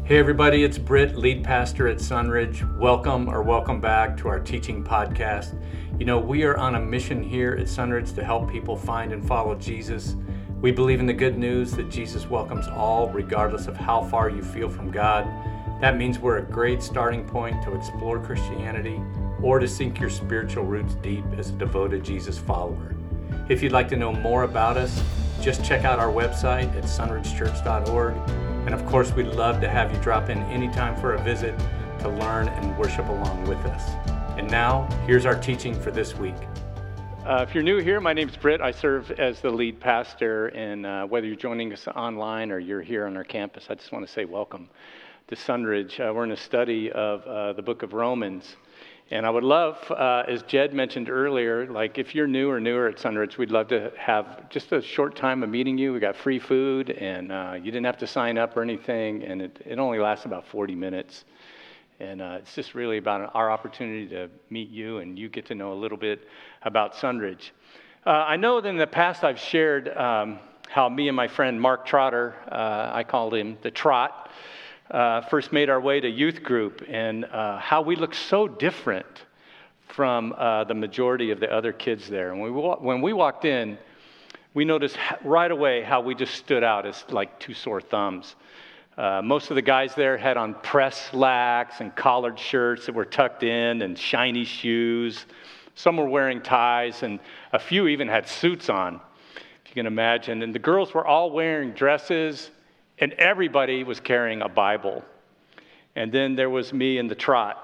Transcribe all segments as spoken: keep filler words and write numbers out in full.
Hey everybody, it's Britt, lead pastor at Sunridge. Welcome or welcome back to our teaching podcast. You know, we are on a mission here at Sunridge to help people find and follow Jesus. We believe in the good news that Jesus welcomes all, regardless of how far you feel from God. That means we're a great starting point to explore Christianity or to sink your spiritual roots deep as a devoted Jesus follower. If you'd like to know more about us, just check out our website at sunridge church dot org. And of course, we'd love to have you drop in anytime for a visit to learn and worship along with us. And now, here's our teaching for this week. Uh, if you're new here, my name's Britt. I serve as the lead pastor, and uh, whether you're joining us online or you're here on our campus, I just want to say welcome to Sunridge. Uh, we're in a study of uh, the book of Romans. And I would love, uh, as Jed mentioned earlier, like if you're new or newer at Sunridge, we'd love to have just a short time of meeting you. We got free food, and uh, you didn't have to sign up or anything, and it, it only lasts about forty minutes. And uh, it's just really about our opportunity to meet you, and you get to know a little bit about Sunridge. Uh, I know that in the past I've shared um, how me and my friend Mark Trotter, uh, I called him the Trot, Uh, first made our way to youth group, and uh, how we look so different from uh, the majority of the other kids there. And we wa- when we walked in, we noticed right away how we just stood out as like two sore thumbs. Uh, most of the guys there had on press slacks and collared shirts that were tucked in and shiny shoes. Some were wearing ties, and a few even had suits on, if you can imagine. And the girls were all wearing dresses, and everybody was carrying a Bible. And then there was me and the Trot,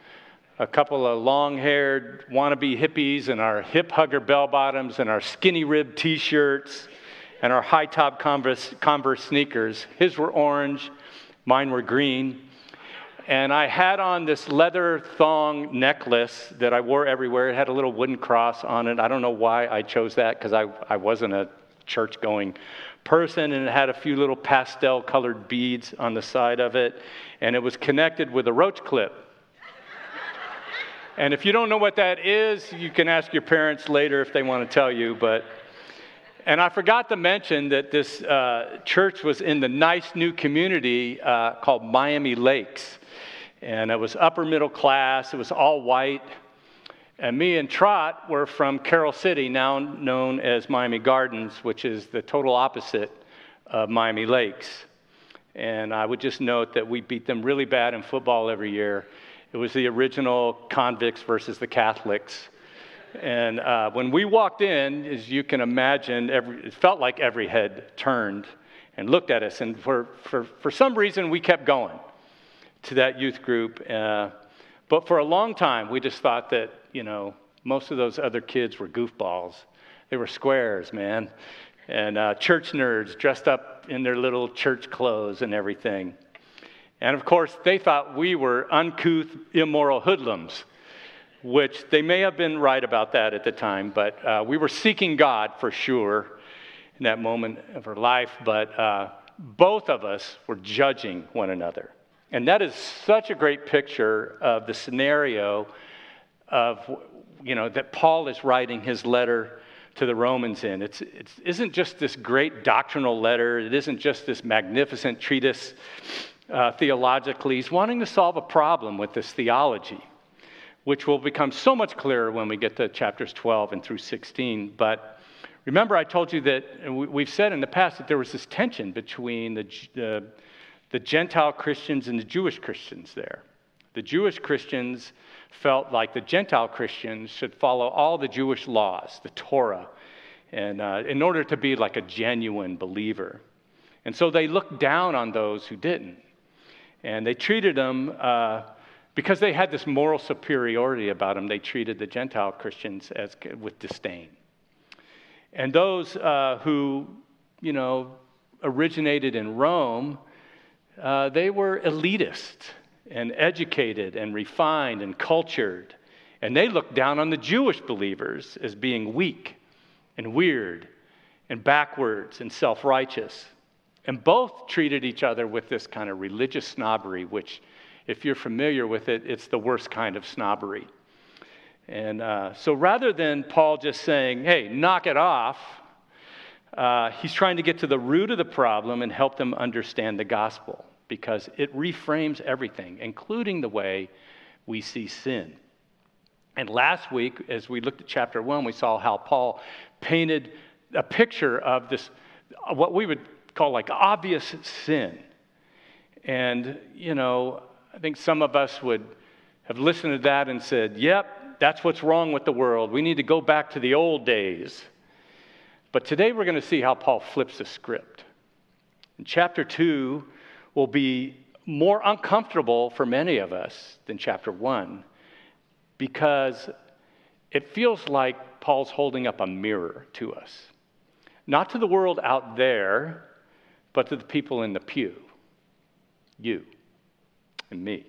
a couple of long-haired wannabe hippies in our hip-hugger bell-bottoms and our skinny-ribbed T-shirts and our high-top Converse, Converse sneakers. His were orange, mine were green. And I had on this leather thong necklace that I wore everywhere. It had a little wooden cross on it. I don't know why I chose that, because I, I wasn't a church-going person, and it had a few little pastel colored beads on the side of it, and it was connected with a roach clip. And if you don't know what that is, you can ask your parents later if they want to tell you. But and I forgot to mention that this uh, church was in the nice new community uh, called Miami Lakes, and it was upper middle class. It was all white. And me and Trot were from Carroll City, now known as Miami Gardens, which is the total opposite of Miami Lakes. And I would just note that we beat them really bad in football every year. It was the original convicts versus the Catholics. And uh, when we walked in, as you can imagine, every, it felt like every head turned and looked at us. And for, for, for some reason, we kept going to that youth group. Uh, but for a long time, we just thought that, you know, most of those other kids were goofballs. They were squares, man. And uh, church nerds dressed up in their little church clothes and everything. And of course, they thought we were uncouth, immoral hoodlums, which they may have been right about that at the time, but uh, we were seeking God for sure in that moment of our life, but uh, both of us were judging one another. And that is such a great picture of the scenario of, you know, that Paul is writing his letter to the Romans in. It's, it isn't just this great doctrinal letter. It isn't just this magnificent treatise uh, theologically. He's wanting to solve a problem with this theology, which will become so much clearer when we get to chapters twelve and through sixteen. But remember, I told you that, and we've said in the past, that there was this tension between the, the, the Gentile Christians and the Jewish Christians there. The Jewish Christians felt like the Gentile Christians should follow all the Jewish laws, the Torah, and uh, in order to be like a genuine believer. And so they looked down on those who didn't. And they treated them, uh, because they had this moral superiority about them, they treated the Gentile Christians as with disdain. And those uh, who, you know, originated in Rome, uh, they were elitist and educated and refined and cultured. And they looked down on the Jewish believers as being weak and weird and backwards and self-righteous. And both treated each other with this kind of religious snobbery, which, if you're familiar with it, it's the worst kind of snobbery. And uh, so rather than Paul just saying, hey, knock it off, uh, he's trying to get to the root of the problem and help them understand the gospel. because it reframes everything, including the way we see sin. And last week, as we looked at chapter one, we saw how Paul painted a picture of this, what we would call like obvious sin. And, you know, I think some of us would have listened to that and said, yep, that's what's wrong with the world. We need to go back to the old days. But today we're going to see how Paul flips the script. In chapter two will be more uncomfortable for many of us than chapter one, because it feels like Paul's holding up a mirror to us. Not to the world out there, but to the people in the pew. You and me.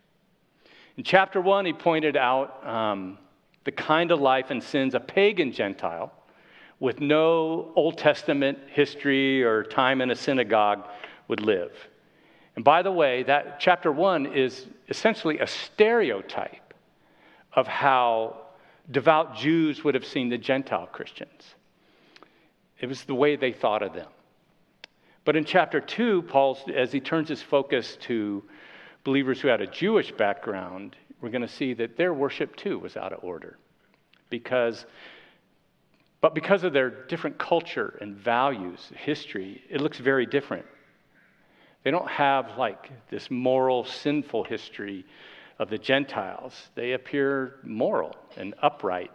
In chapter one, he pointed out um, the kind of life and sins a pagan Gentile with no Old Testament history or time in a synagogue would live. And by the way, that chapter one is essentially a stereotype of how devout Jews would have seen the Gentile Christians. It was the way they thought of them. But in chapter two, Paul, as he turns his focus to believers who had a Jewish background, we're going to see that their worship too was out of order. Because, but because of their different culture and values, history, it looks very different. They don't have like this moral, sinful history of the Gentiles. They appear moral and upright.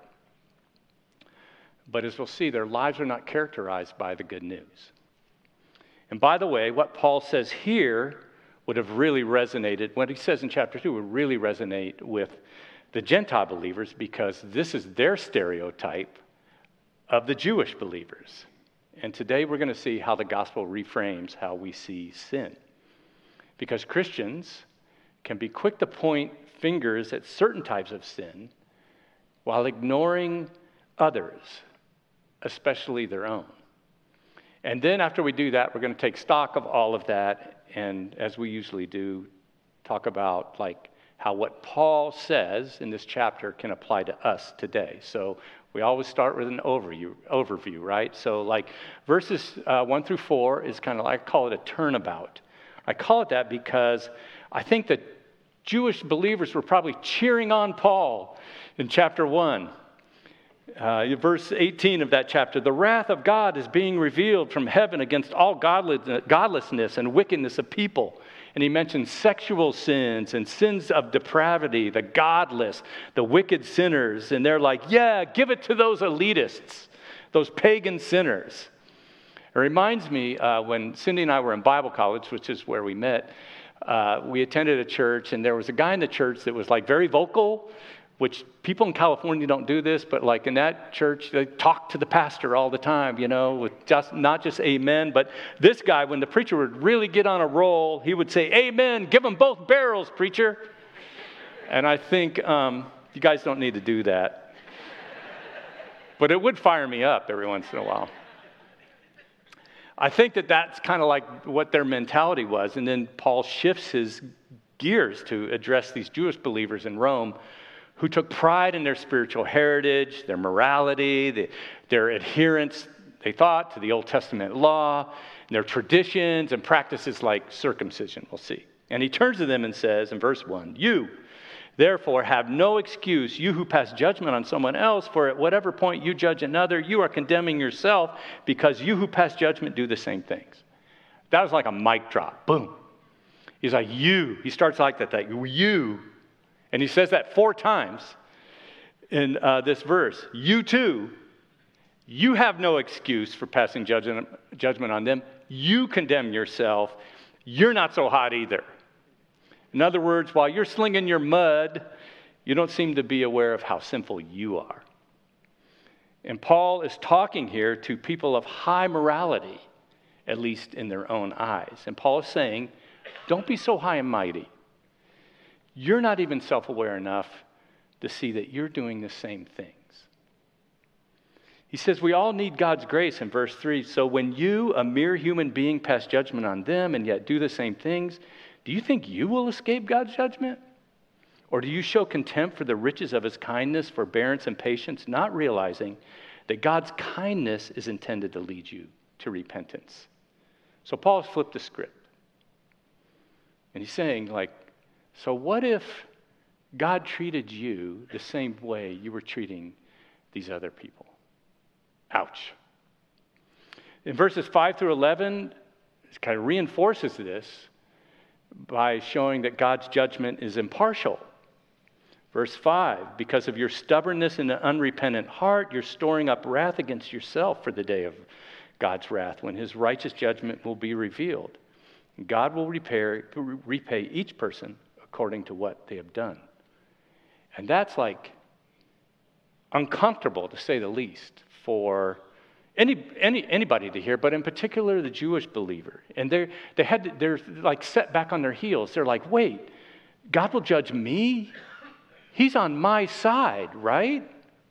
But as we'll see, their lives are not characterized by the good news. And by the way, what Paul says here would have really resonated, what he says in chapter two would really resonate with the Gentile believers, because this is their stereotype of the Jewish believers. And today we're going to see how the gospel reframes how we see sin. Because Christians can be quick to point fingers at certain types of sin while ignoring others, especially their own. And then after we do that, we're going to take stock of all of that, and as we usually do, talk about like how what Paul says in this chapter can apply to us today. So we always start with an overview, overview, right? So like verses uh, one through four is kind of like, I call it a turnabout. I call it that because I think that Jewish believers were probably cheering on Paul in chapter one. Uh, verse eighteen of that chapter, the wrath of God is being revealed from heaven against all godlessness and wickedness of people. And he mentions sexual sins and sins of depravity, the godless, the wicked sinners. And they're like, yeah, give it to those elitists, those pagan sinners. It reminds me uh, when Cindy and I were in Bible college, which is where we met, uh, we attended a church, and there was a guy in the church that was like very vocal, which people in California don't do this, but like in that church, they talk to the pastor all the time, you know, with just not just amen, but this guy, when the preacher would really get on a roll, he would say, amen, give them both barrels, preacher. And I think um, you guys don't need to do that. But it would fire me up every once in a while. I think that that's kind of like what their mentality was. And then Paul shifts his gears to address these Jewish believers in Rome who took pride in their spiritual heritage, their morality, the, their adherence, they thought, to the Old Testament law, and their traditions and practices like circumcision, we'll see. And he turns to them and says in verse one, you, therefore, have no excuse, you who pass judgment on someone else, for at whatever point you judge another, you are condemning yourself, because you who pass judgment do the same things. That was like a mic drop. Boom. He's like, you. He starts like that, like, you. And he says that four times in uh, this verse. You too, you have no excuse for passing judgment, judgment on them. You condemn yourself. You're not so hot either. In other words, while you're slinging your mud, you don't seem to be aware of how sinful you are. And Paul is talking here to people of high morality, at least in their own eyes. And Paul is saying, don't be so high and mighty. You're not even self-aware enough to see that you're doing the same things. He says we all need God's grace in verse three. So when you, a mere human being, pass judgment on them and yet do the same things, do you think you will escape God's judgment? Or do you show contempt for the riches of his kindness, forbearance, and patience, not realizing that God's kindness is intended to lead you to repentance? So Paul has flipped the script. And he's saying, like, so what if God treated you the same way you were treating these other people? Ouch. In verses five through eleven, it kind of reinforces this by showing that God's judgment is impartial. Verse five, because of your stubbornness and an unrepentant heart, you're storing up wrath against yourself for the day of God's wrath, when his righteous judgment will be revealed. God will repay, repay each person according to what they have done. And that's like uncomfortable, to say the least, for any, any anybody to hear, but in particular the Jewish believer. And they're, they had to, they're like set back on their heels. They're like, wait, God will judge me? He's on my side, right?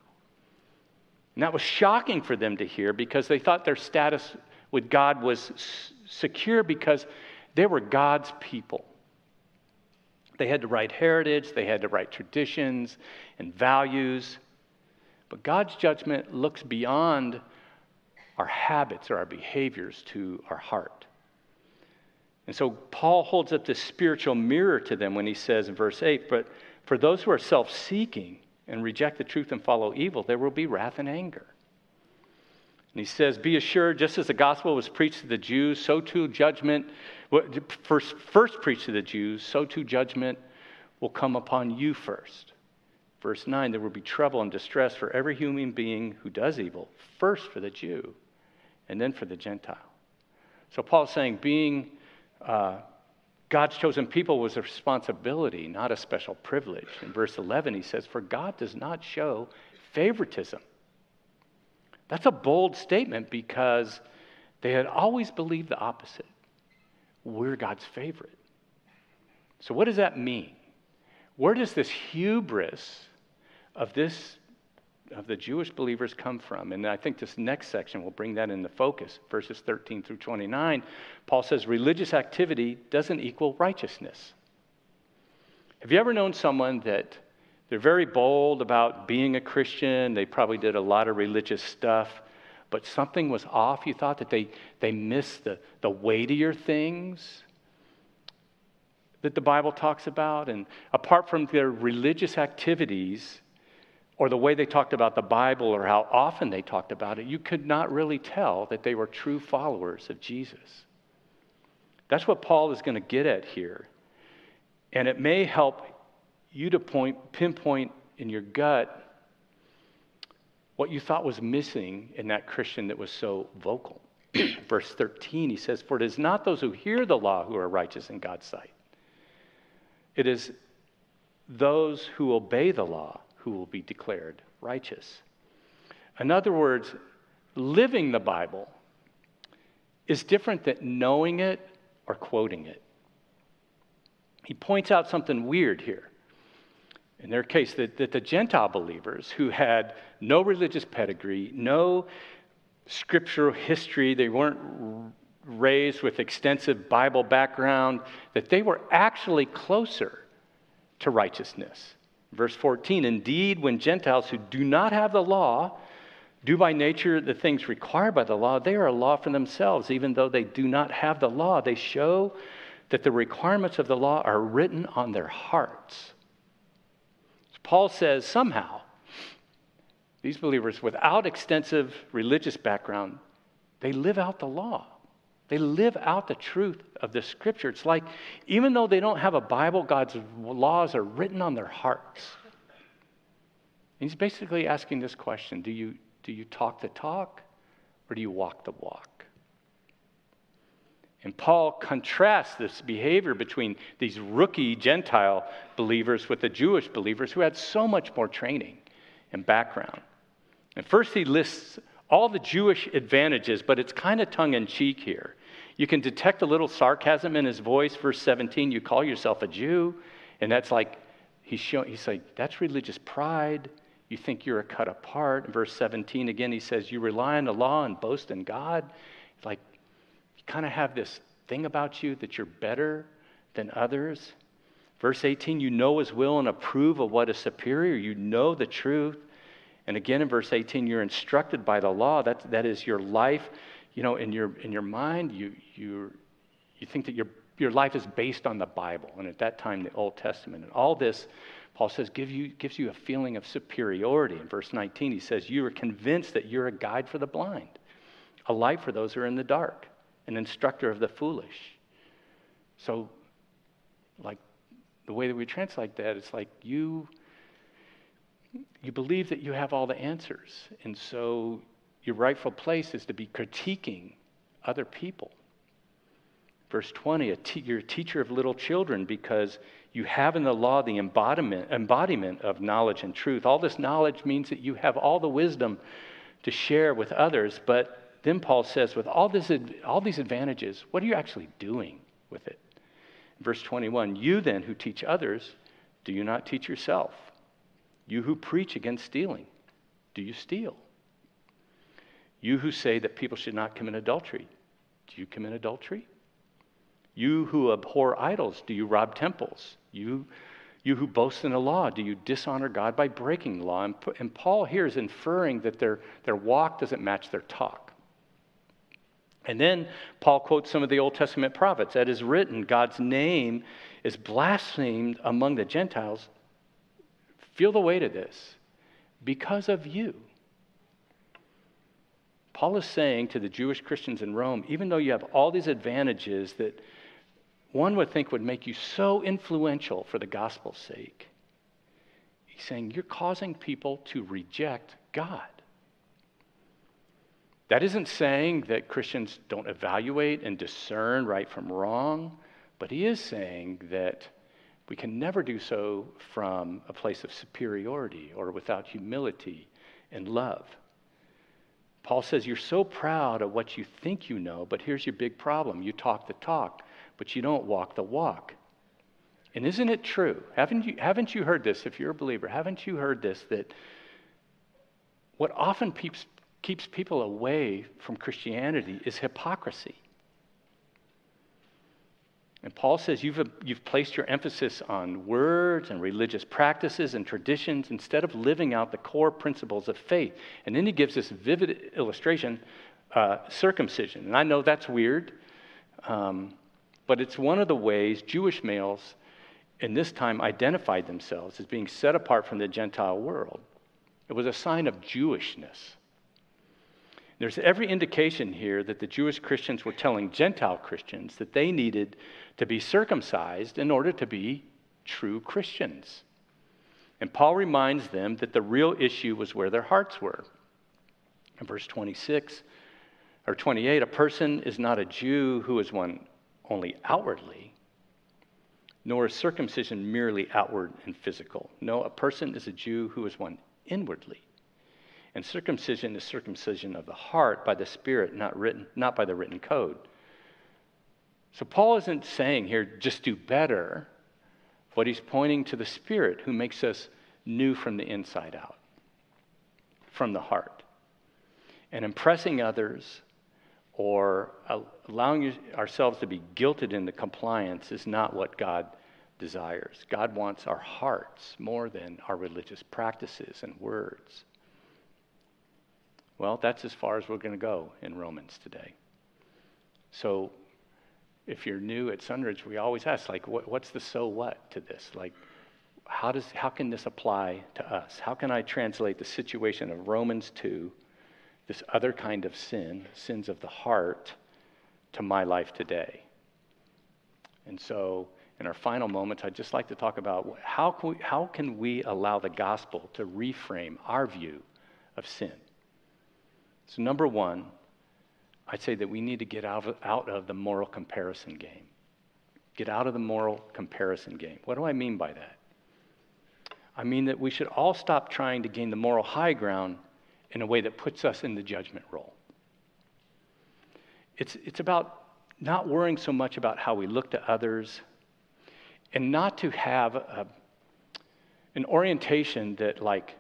And that was shocking for them to hear, because they thought their status with God was s- secure because they were God's people. They had the right heritage, they had the right traditions and values. But God's judgment looks beyond our habits or our behaviors to our heart. And so Paul holds up this spiritual mirror to them when he says in verse eight, but for those who are self-seeking and reject the truth and follow evil, there will be wrath and anger. And he says, be assured, just as the gospel was preached to the Jews, so too judgment, first, first preached to the Jews, so too judgment will come upon you first. Verse nine, there will be trouble and distress for every human being who does evil, first for the Jew, and then for the Gentile. So Paul's saying being uh, God's chosen people was a responsibility, not a special privilege. In verse eleven, he says, for God does not show favoritism. That's a bold statement, because they had always believed the opposite. We're God's favorite. So what does that mean? Where does this hubris of this of the Jewish believers come from? And I think this next section will bring that into focus. Verses thirteen through twenty-nine, Paul says religious activity doesn't equal righteousness. Have you ever known someone that they're very bold about being a Christian, they probably did a lot of religious stuff, but something was off? You thought that they, they missed the, the weightier things that the Bible talks about? And apart from their religious activities, or the way they talked about the Bible, or how often they talked about it, you could not really tell that they were true followers of Jesus. That's what Paul is going to get at here. And it may help you to point, pinpoint in your gut what you thought was missing in that Christian that was so vocal. Verse thirteen, he says, for it is not those who hear the law who are righteous in God's sight. It is those who obey the law who will be declared righteous. In other words, living the Bible is different than knowing it or quoting it. He points out something weird here. In their case, that, that the Gentile believers who had no religious pedigree, no scriptural history, they weren't raised with extensive Bible background, that they were actually closer to righteousness. Verse fourteen, indeed, when Gentiles who do not have the law do by nature the things required by the law, they are a law for themselves. Even though they do not have the law, they show that the requirements of the law are written on their hearts. Paul says somehow these believers without extensive religious background, they live out the law. They live out the truth of the Scripture. It's like even though they don't have a Bible, God's laws are written on their hearts. And he's basically asking this question, do you, do you talk the talk or do you walk the walk? And Paul contrasts this behavior between these rookie Gentile believers with the Jewish believers who had so much more training and background. And first he lists all the Jewish advantages, but it's kind of tongue-in-cheek here. You can detect a little sarcasm in his voice. Verse seventeen, you call yourself a Jew, and that's like, he's showing, he's like, that's religious pride. You think you're a cut apart. In verse seventeen, again, he says, you rely on the law and boast in God. It's like, you kind of have this thing about you that you're better than others. Verse eighteen, you know his will and approve of what is superior. You know the truth. And again in verse eighteen, you're instructed by the law. That, that is your life. You know, in your in your mind, you you you think that you're your life is based on the Bible, and at that time, the Old Testament. And all this, Paul says, give you, gives you a feeling of superiority. In verse nineteen, he says, you are convinced that you're a guide for the blind, a light for those who are in the dark, an instructor of the foolish. So, like, the way that we translate that, it's like you, you believe that you have all the answers. And so your rightful place is to be critiquing other people. Verse twenty, a te- you're a teacher of little children because you have in the law the embodiment, embodiment of knowledge and truth. All this knowledge means that you have all the wisdom to share with others. But then Paul says, with all, this, all these advantages, what are you actually doing with it? Verse twenty-one, you then who teach others, do you not teach yourself? You who preach against stealing, do you steal? You who say that people should not commit adultery, do you commit adultery? You who abhor idols, do you rob temples? You, you who boast in the law, do you dishonor God by breaking the law? And, and Paul here is inferring that their, their walk doesn't match their talk. And then Paul quotes some of the Old Testament prophets. That is written, God's name is blasphemed among the Gentiles. Feel the weight of this. Because of you. Paul is saying to the Jewish Christians in Rome, even though you have all these advantages that one would think would make you so influential for the gospel's sake, he's saying you're causing people to reject God. That isn't saying that Christians don't evaluate and discern right from wrong, but he is saying that we can never do so from a place of superiority or without humility and love. Paul says you're so proud of what you think you know, but here's your big problem. You talk the talk, but you don't walk the walk. And isn't it true? Haven't you, haven't you heard this, if you're a believer, haven't you heard this, that what often keeps, keeps people away from Christianity is hypocrisy? And Paul says you've, you've placed your emphasis on words and religious practices and traditions instead of living out the core principles of faith. And then he gives this vivid illustration, uh, circumcision. And I know that's weird, um, but it's one of the ways Jewish males in this time identified themselves as being set apart from the Gentile world. It was a sign of Jewishness. There's every indication here that the Jewish Christians were telling Gentile Christians that they needed to be circumcised in order to be true Christians. And Paul reminds them that the real issue was where their hearts were. In verse twenty-six or twenty-eight, a person is not a Jew who is one only outwardly, nor is circumcision merely outward and physical. No, a person is a Jew who is one inwardly. And circumcision is circumcision of the heart by the Spirit, not written, not by the written code. So Paul isn't saying here, just do better, but he's pointing to the Spirit who makes us new from the inside out, from the heart. And impressing others or allowing ourselves to be guilted into compliance is not what God desires. God wants our hearts more than our religious practices and words. Well, that's as far as we're going to go in Romans today. So if you're new at Sunridge, we always ask, like, what, what's the so what to this? Like, how does how can this apply to us? How can I translate the situation of Romans two, this other kind of sin, sins of the heart, to my life today? And so in our final moments, I'd just like to talk about how can we, how can we allow the gospel to reframe our view of sin? So number one, I'd say that we need to get out of, out of the moral comparison game. Get out of the moral comparison game. What do I mean by that? I mean that we should all stop trying to gain the moral high ground in a way that puts us in the judgment role. It's, it's about not worrying so much about how we look to others and not to have a, an orientation that like,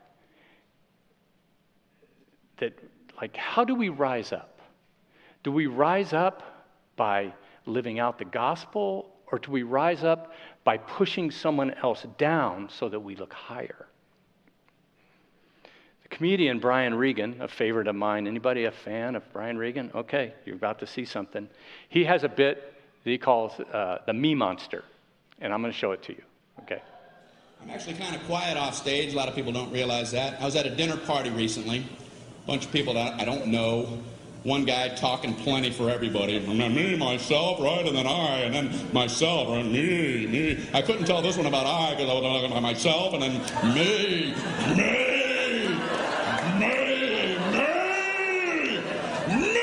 that Like, how do we rise up? Do we rise up by living out the gospel, or do we rise up by pushing someone else down so that we look higher? The comedian Brian Regan, a favorite of mine. Anybody a fan of Brian Regan? Okay, you're about to see something. He has a bit that he calls uh, the me monster. And I'm going to show it to you, okay? I'm actually kind of quiet off stage. A lot of people don't realize that. I was at a dinner party recently. A bunch of people that I don't know. One guy talking plenty for everybody. And then me, myself, right? And then I, and then myself, right? Me, me. I couldn't tell this one about I because I was talking about myself, and then me, me, me, me,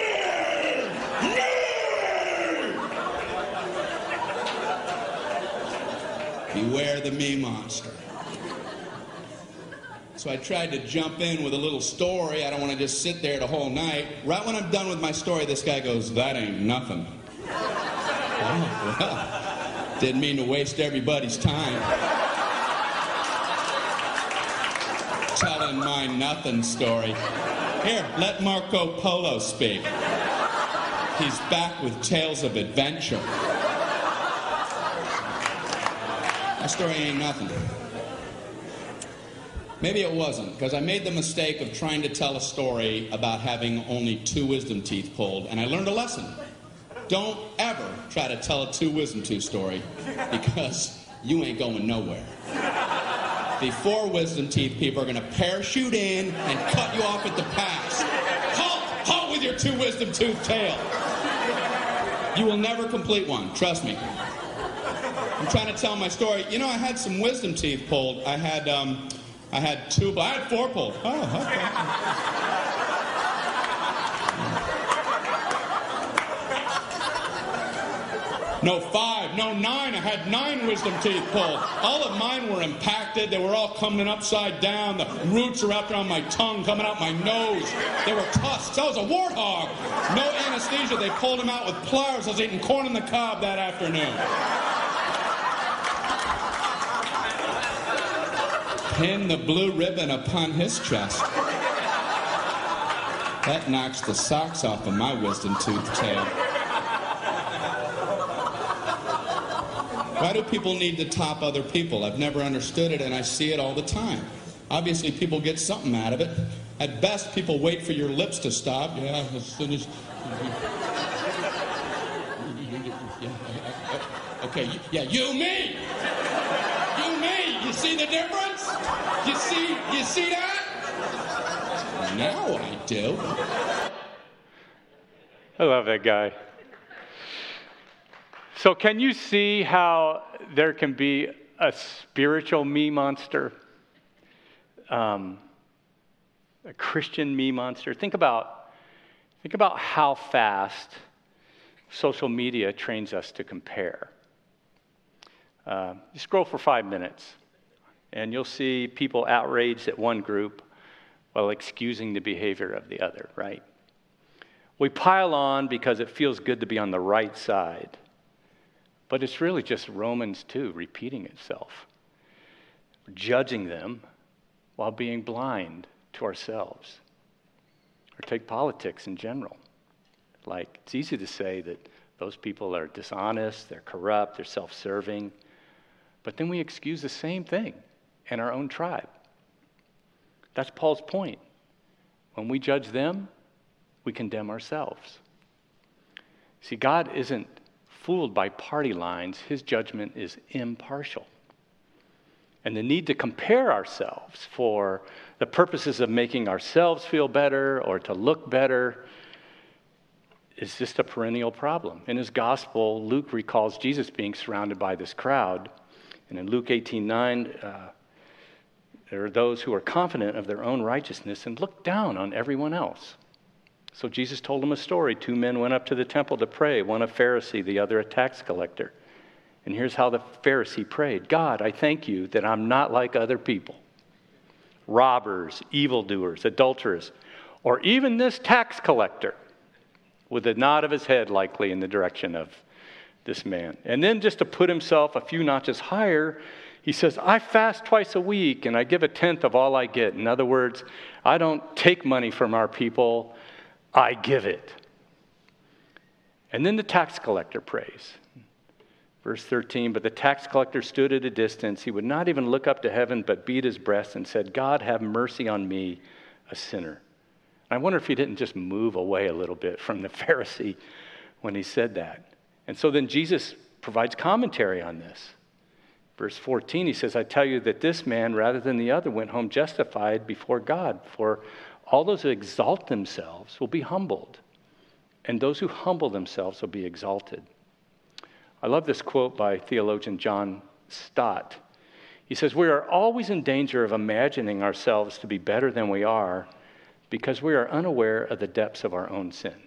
me, me. Beware the me monster. So I tried to jump in with a little story. I don't want to just sit there the whole night. Right when I'm done with my story, this guy goes, "That ain't nothing." Oh, well, didn't mean to waste everybody's time telling my nothing story. Here, let Marco Polo speak. He's back with tales of adventure. My story ain't nothing. Maybe it wasn't, because I made the mistake of trying to tell a story about having only two wisdom teeth pulled, and I learned a lesson. Don't ever try to tell a two wisdom tooth story, because you ain't going nowhere. The four wisdom teeth people are going to parachute in and cut you off at the pass. Halt! Halt with your two wisdom tooth tail. You will never complete one, trust me. I'm trying to tell my story. You know, I had some wisdom teeth pulled. I had, um... I had two, I had four pulled. Oh, okay. No, five, no, nine. I had nine wisdom teeth pulled. All of mine were impacted. They were all coming upside down. The roots are out there on my tongue, coming out my nose. They were tusks. I was a warthog. No anesthesia. They pulled them out with pliers. I was eating corn on the cob that afternoon. Pin the blue ribbon upon his chest. That knocks the socks off of my wisdom tooth tail. Why do people need to top other people? I've never understood it, and I see it all the time. Obviously, people get something out of it. At best, people wait for your lips to stop. Yeah, as soon as... Okay, yeah, you, me! You, me! You see the difference? You see, you see that? Now I do. I love that guy. So can you see how there can be a spiritual me monster? Um, a Christian me monster? Think about, think about how fast social media trains us to compare. Uh, you scroll for five minutes. And you'll see people outraged at one group while excusing the behavior of the other, right? We pile on because it feels good to be on the right side. But it's really just Romans two repeating itself. We're judging them while being blind to ourselves. Or take politics in general. Like, it's easy to say that those people are dishonest, they're corrupt, they're self-serving. But then we excuse the same thing in our own tribe. That's Paul's point. When we judge them, we condemn ourselves. See, God isn't fooled by party lines. His judgment is impartial. And the need to compare ourselves for the purposes of making ourselves feel better or to look better is just a perennial problem. In his gospel, Luke recalls Jesus being surrounded by this crowd. And in Luke eighteen nine, uh, there are those who are confident of their own righteousness and look down on everyone else. So Jesus told them a story. Two men went up to the temple to pray, one a Pharisee, the other a tax collector. And here's how the Pharisee prayed. God, I thank you that I'm not like other people. Robbers, evildoers, adulterers, or even this tax collector, with a nod of his head likely in the direction of this man. And then just to put himself a few notches higher, he says, I fast twice a week and I give a tenth of all I get. In other words, I don't take money from our people, I give it. And then the tax collector prays. Verse thirteen, but the tax collector stood at a distance. He would not even look up to heaven, but beat his breast and said, God, have mercy on me, a sinner. I wonder if he didn't just move away a little bit from the Pharisee when he said that. And so then Jesus provides commentary on this. Verse fourteen, he says, I tell you that this man, rather than the other, went home justified before God. For all those who exalt themselves will be humbled, and those who humble themselves will be exalted. I love this quote by theologian John Stott. He says, we are always in danger of imagining ourselves to be better than we are because we are unaware of the depths of our own sin.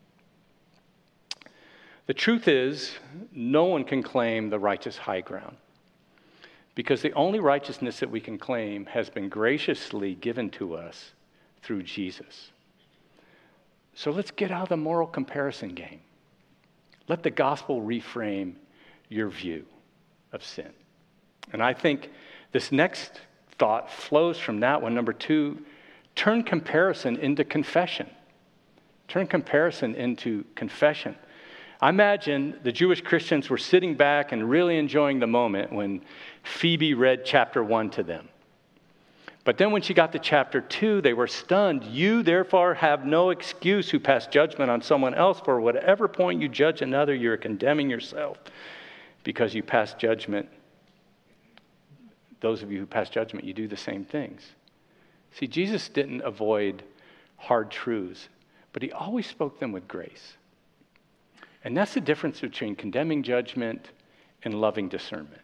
The truth is, no one can claim the righteous high ground, because the only righteousness that we can claim has been graciously given to us through Jesus. So let's get out of the moral comparison game. Let the gospel reframe your view of sin. And I think this next thought flows from that one. Number two, turn comparison into confession. Turn comparison into confession. I imagine the Jewish Christians were sitting back and really enjoying the moment when Phoebe read chapter one to them. But then when she got to chapter two, they were stunned. You therefore have no excuse who pass judgment on someone else. For whatever point you judge another, you're condemning yourself, because you pass judgment. Those of you who pass judgment, you do the same things. See, Jesus didn't avoid hard truths, but he always spoke them with grace. And that's the difference between condemning judgment and loving discernment.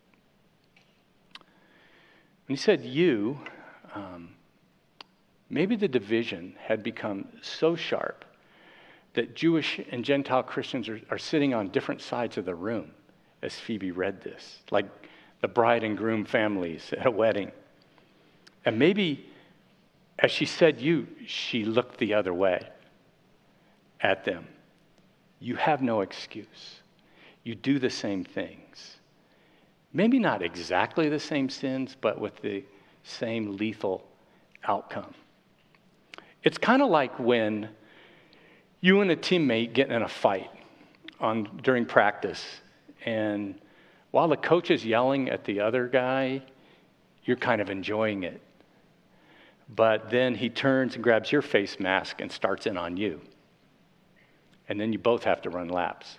When he said you, um, maybe the division had become so sharp that Jewish and Gentile Christians are, are sitting on different sides of the room as Phoebe read this, like the bride and groom families at a wedding. And maybe as she said you, she looked the other way at them. You have no excuse. You do the same things. Maybe not exactly the same sins, but with the same lethal outcome. It's kind of like when you and a teammate get in a fight on during practice, and while the coach is yelling at the other guy, you're kind of enjoying it. But then he turns and grabs your face mask and starts in on you. And then you both have to run laps.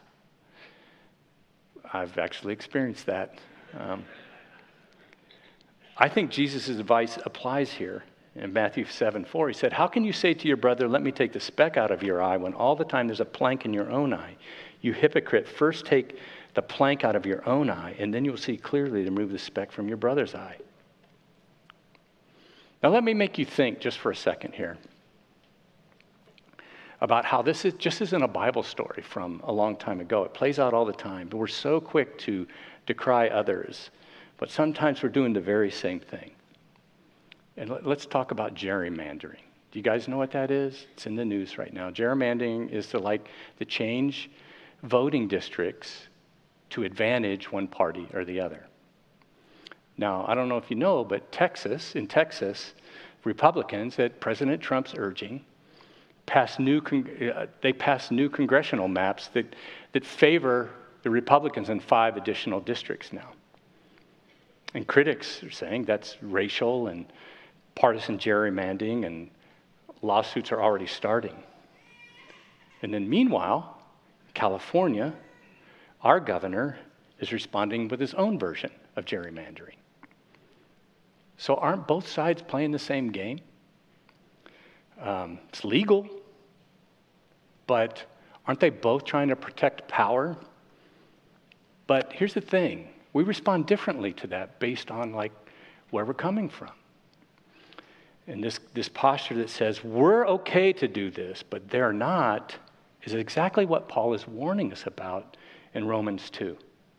I've actually experienced that. Um, I think Jesus' advice applies here in Matthew seven four. He said, how can you say to your brother, let me take the speck out of your eye, when all the time there's a plank in your own eye? You hypocrite, first take the plank out of your own eye, and then you'll see clearly to remove the speck from your brother's eye. Now let me make you think just for a second here about how this is just isn't a Bible story from a long time ago. It plays out all the time, but we're so quick to decry others, but sometimes we're doing the very same thing. And let's talk about gerrymandering. Do you guys know what that is? It's in the news right now. Gerrymandering is to like to change voting districts to advantage one party or the other. Now, I don't know if you know, but Texas, in Texas, Republicans at President Trump's urging, Pass new, uh, they passed new congressional maps that, that favor the Republicans in five additional districts now. And critics are saying that's racial and partisan gerrymandering, and lawsuits are already starting. And then meanwhile, California, our governor is responding with his own version of gerrymandering. So aren't both sides playing the same game? Um, it's legal, but aren't they both trying to protect power? But here's the thing. We respond differently to that based on like where we're coming from. And this, this posture that says we're okay to do this, but they're not, is exactly what Paul is warning us about in Romans two.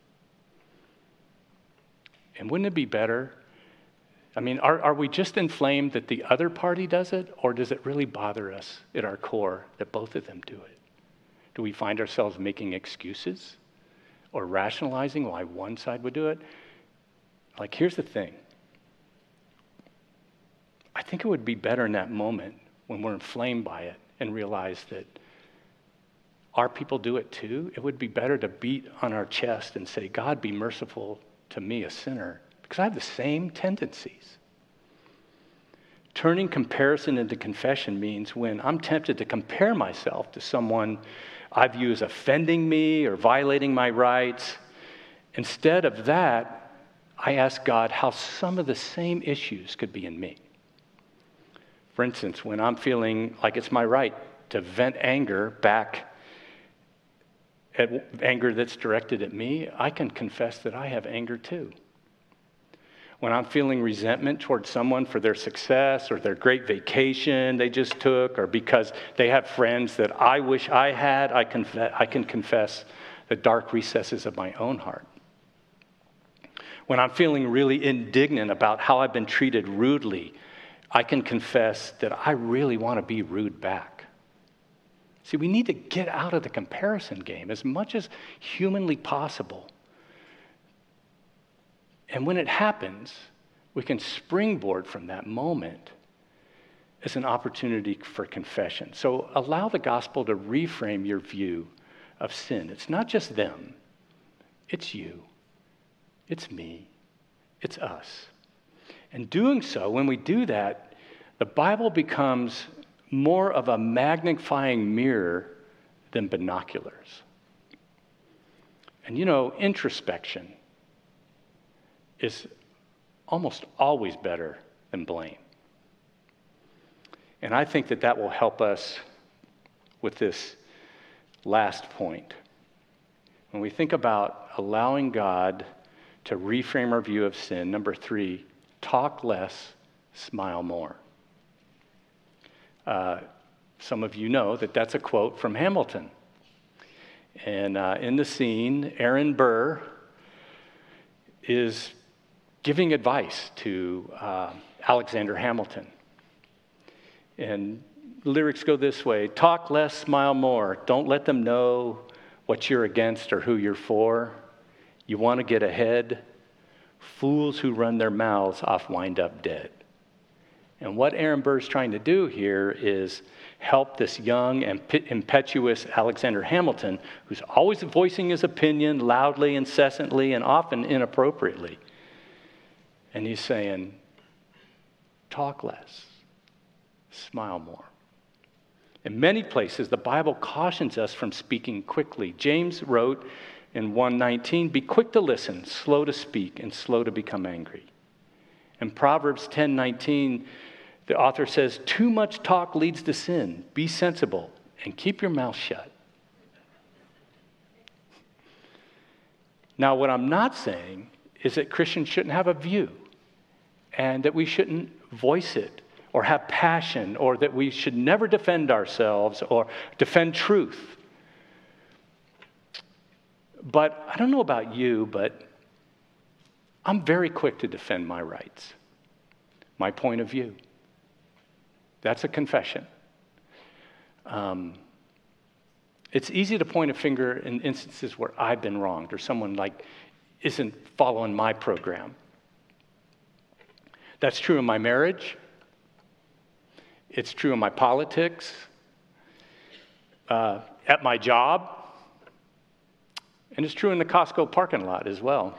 And wouldn't it be better? I mean, are, are we just inflamed that the other party does it, or does it really bother us at our core that both of them do it? Do we find ourselves making excuses or rationalizing why one side would do it? Like, here's the thing. I think it would be better in that moment when we're inflamed by it and realize that our people do it too. It would be better to beat on our chest and say, God, be merciful to me, a sinner, because I have the same tendencies. Turning comparison into confession means when I'm tempted to compare myself to someone I view as offending me or violating my rights. Instead of that, I ask God how some of the same issues could be in me. For instance, when I'm feeling like it's my right to vent anger back at anger that's directed at me, I can confess that I have anger too. When I'm feeling resentment towards someone for their success or their great vacation they just took, or because they have friends that I wish I had, I, conf- I can confess the dark recesses of my own heart. When I'm feeling really indignant about how I've been treated rudely, I can confess that I really want to be rude back. See, we need to get out of the comparison game as much as humanly possible. And when it happens, we can springboard from that moment as an opportunity for confession. So allow the gospel to reframe your view of sin. It's not just them. It's you. It's me. It's us. And doing so, when we do that, the Bible becomes more of a magnifying mirror than binoculars. And you know, introspection is almost always better than blame. And I think that that will help us with this last point. When we think about allowing God to reframe our view of sin, number three, talk less, smile more. Uh, some of you know that that's a quote from Hamilton. And uh, in the scene, Aaron Burr is giving advice to uh, Alexander Hamilton. And the lyrics go this way: talk less, smile more. Don't let them know what you're against or who you're for. You want to get ahead. Fools who run their mouths off wind up dead. And what Aaron Burr is trying to do here is help this young and impetuous Alexander Hamilton, who's always voicing his opinion loudly, incessantly, and often inappropriately. And he's saying, talk less, smile more. In many places, the Bible cautions us from speaking quickly. James wrote in one nineteen, be quick to listen, slow to speak, and slow to become angry. In Proverbs ten nineteen, the author says, too much talk leads to sin. Be sensible and keep your mouth shut. Now, what I'm not saying is that Christians shouldn't have a view and that we shouldn't voice it or have passion or that we should never defend ourselves or defend truth. But I don't know about you, but I'm very quick to defend my rights, my point of view. That's a confession. Um, it's easy to point a finger in instances where I've been wronged or someone like isn't following my program. That's true in my marriage. It's true in my politics, uh, at my job, and it's true in the Costco parking lot as well.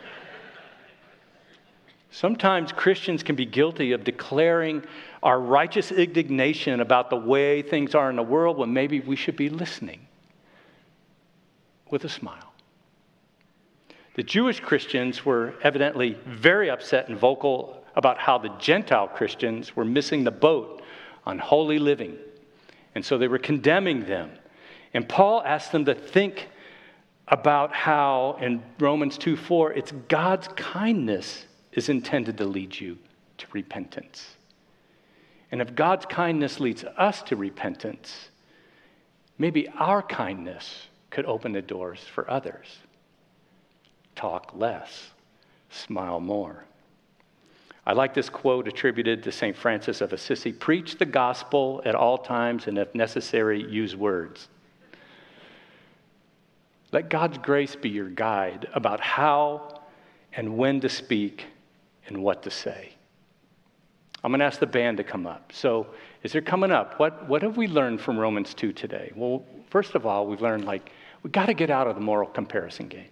Sometimes Christians can be guilty of declaring our righteous indignation about the way things are in the world when maybe we should be listening with a smile. The Jewish Christians were evidently very upset and vocal about how the Gentile Christians were missing the boat on holy living. And so they were condemning them. And Paul asked them to think about how in Romans two four, it's God's kindness is intended to lead you to repentance. And if God's kindness leads us to repentance, maybe our kindness could open the doors for others. Talk less, smile more. I like this quote attributed to Saint Francis of Assisi: preach the gospel at all times, and if necessary, use words. Let God's grace be your guide about how and when to speak and what to say. I'm going to ask the band to come up. So as they're coming up, what, what have we learned from Romans two today? Well, first of all, we've learned, like, we've got to get out of the moral comparison game.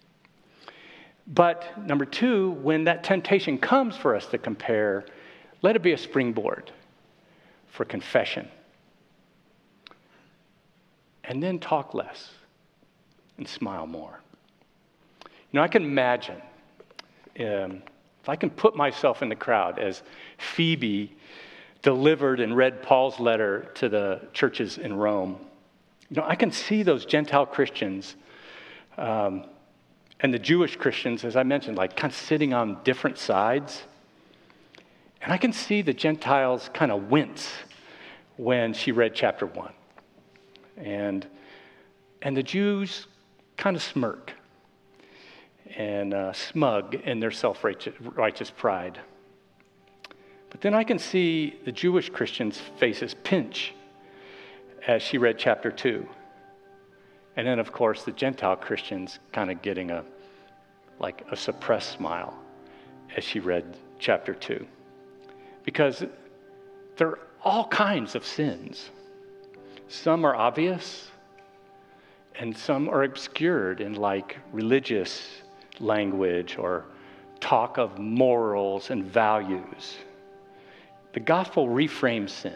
But number two, when that temptation comes for us to compare, let it be a springboard for confession and then talk less and smile more. You know, I can imagine, um, if I can put myself in the crowd as Phoebe delivered and read Paul's letter to the churches in Rome, you know, I can see those Gentile Christians um, and the Jewish Christians, as I mentioned, like kind of sitting on different sides. And I can see the Gentiles kind of wince when she read chapter one. And, and the Jews kind of smirk and uh, smug in their self-righteous pride. But then I can see the Jewish Christians' faces pinch as she read chapter two. And then, of course, the Gentile Christians kind of getting a, like a suppressed smile as she read chapter two. Because there are all kinds of sins. Some are obvious, and some are obscured in like religious language or talk of morals and values. The gospel reframes sin.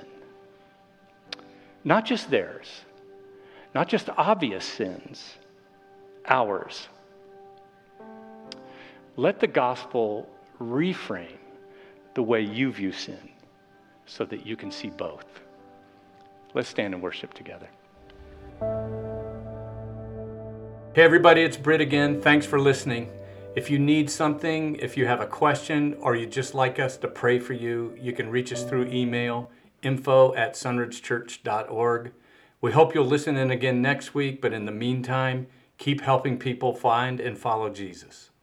Not just theirs, not just obvious sins, ours. Let the gospel reframe the way you view sin so that you can see both. Let's stand and worship together. Hey everybody, it's Britt again. Thanks for listening. If you need something, if you have a question, or you'd just like us to pray for you, you can reach us through email, info at sunridge church dot org. We hope you'll listen in again next week, but in the meantime, keep helping people find and follow Jesus.